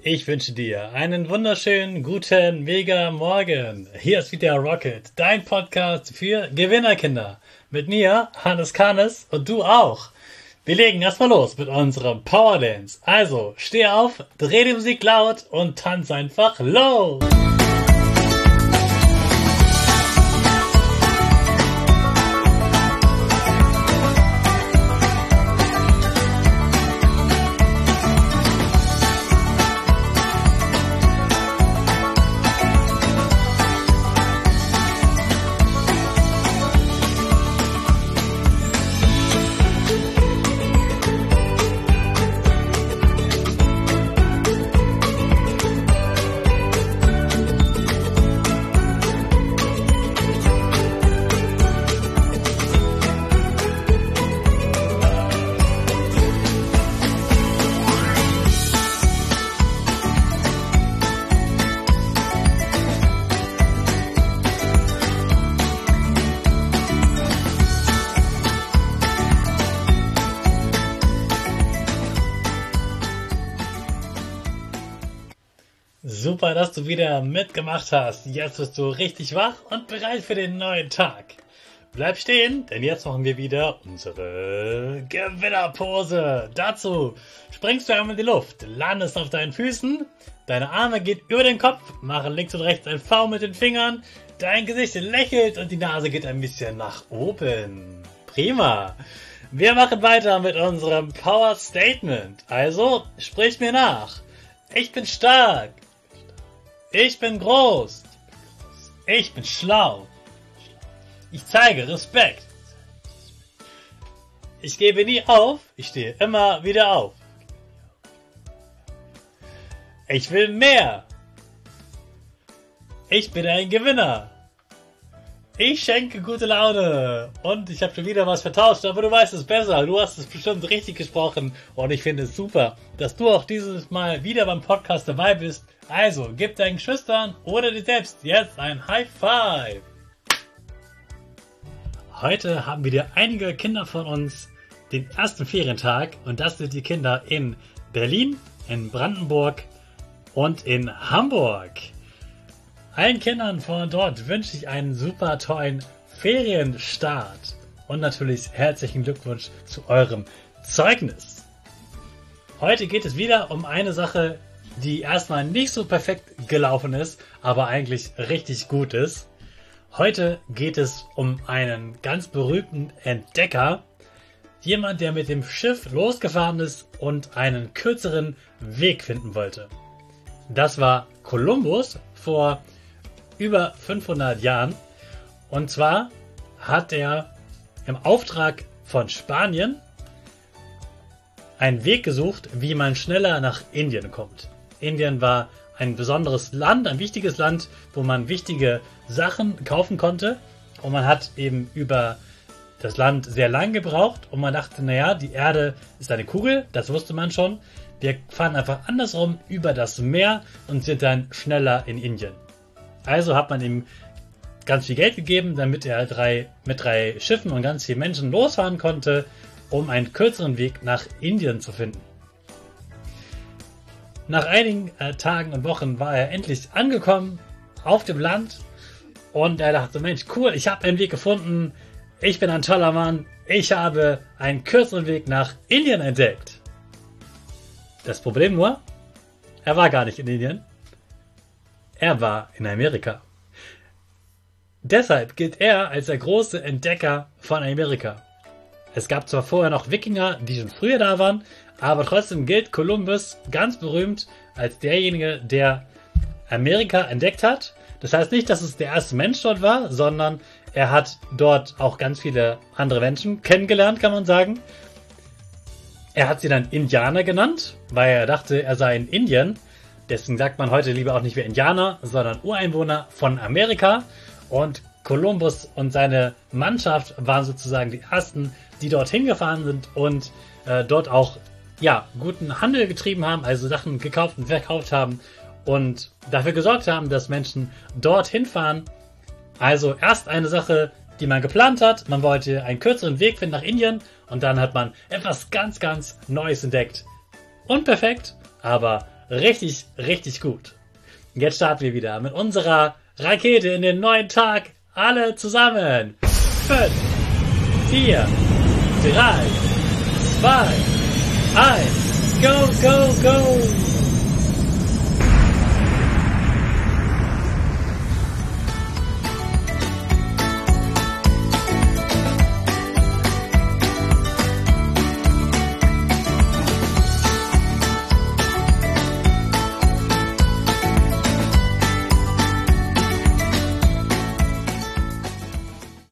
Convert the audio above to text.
Ich wünsche dir einen wunderschönen, guten, mega Morgen. Hier ist wieder Rocket, dein Podcast für Gewinnerkinder. Mit mir, Hannes Kahnes, und du auch. Wir legen erstmal los mit unserem Power Dance. Also, steh auf, dreh die Musik laut und tanz einfach los. Super, dass du wieder mitgemacht hast. Jetzt bist du richtig wach und bereit für den neuen Tag. Bleib stehen, denn jetzt machen wir wieder unsere Gewinnerpose. Dazu springst du einmal in die Luft, landest auf deinen Füßen, deine Arme gehen über den Kopf, machen links und rechts ein V mit den Fingern, dein Gesicht lächelt und die Nase geht ein bisschen nach oben. Prima. Wir machen weiter mit unserem Power Statement. Also, sprich mir nach. Ich bin stark. Ich bin groß. Ich bin schlau. Ich zeige Respekt. Ich gebe nie auf. Ich stehe immer wieder auf. Ich will mehr. Ich bin ein Gewinner. Ich schenke gute Laune. Und ich habe schon wieder was vertauscht, aber du weißt es besser. Du hast es bestimmt richtig gesprochen. Und ich finde es super, dass du auch dieses Mal wieder beim Podcast dabei bist. Also, gib deinen Geschwistern oder dir selbst jetzt ein High Five. Heute haben wieder einige Kinder von uns den ersten Ferientag. Und das sind die Kinder in Berlin, in Brandenburg und in Hamburg. Allen Kindern von dort wünsche ich einen super tollen Ferienstart und natürlich herzlichen Glückwunsch zu eurem Zeugnis. Heute geht es wieder um eine Sache, die erstmal nicht so perfekt gelaufen ist, aber eigentlich richtig gut ist. Heute geht es um einen ganz berühmten Entdecker, jemand, der mit dem Schiff losgefahren ist und einen kürzeren Weg finden wollte. Das war Kolumbus vor über 500 Jahren. Und zwar hat er im Auftrag von Spanien einen Weg gesucht, wie man schneller nach Indien kommt. Indien war ein besonderes Land, ein wichtiges Land, wo man wichtige Sachen kaufen konnte. Und man hat eben über das Land sehr lang gebraucht. Und man dachte, naja, die Erde ist eine Kugel, das wusste man schon. Wir fahren einfach andersrum über das Meer und sind dann schneller in Indien. Also hat man ihm ganz viel Geld gegeben, damit er mit drei Schiffen und ganz vielen Menschen losfahren konnte, um einen kürzeren Weg nach Indien zu finden. Nach einigen Tagen und Wochen war er endlich angekommen auf dem Land und er dachte, Mensch, cool, ich habe einen Weg gefunden, ich bin ein toller Mann, ich habe einen kürzeren Weg nach Indien entdeckt. Das Problem nur, er war gar nicht in Indien. Er war in Amerika. Deshalb gilt er als der große Entdecker von Amerika. Es gab zwar vorher noch Wikinger, die schon früher da waren, aber trotzdem gilt Kolumbus ganz berühmt als derjenige, der Amerika entdeckt hat. Das heißt nicht, dass es der erste Mensch dort war, sondern er hat dort auch ganz viele andere Menschen kennengelernt, kann man sagen. Er hat sie dann Indianer genannt, weil er dachte, er sei in Indien. Deswegen sagt man heute lieber auch nicht mehr Indianer, sondern Ureinwohner von Amerika. Und Kolumbus und seine Mannschaft waren sozusagen die ersten, die dorthin gefahren sind und dort auch guten Handel getrieben haben, also Sachen gekauft und verkauft haben und dafür gesorgt haben, dass Menschen dorthin fahren. Also erst eine Sache, die man geplant hat. Man wollte einen kürzeren Weg finden nach Indien und dann hat man etwas ganz, ganz Neues entdeckt. Unperfekt, aber richtig, richtig gut. Jetzt starten wir wieder mit unserer Rakete in den neuen Tag. Alle zusammen. 5, 4, 3, 2, 1.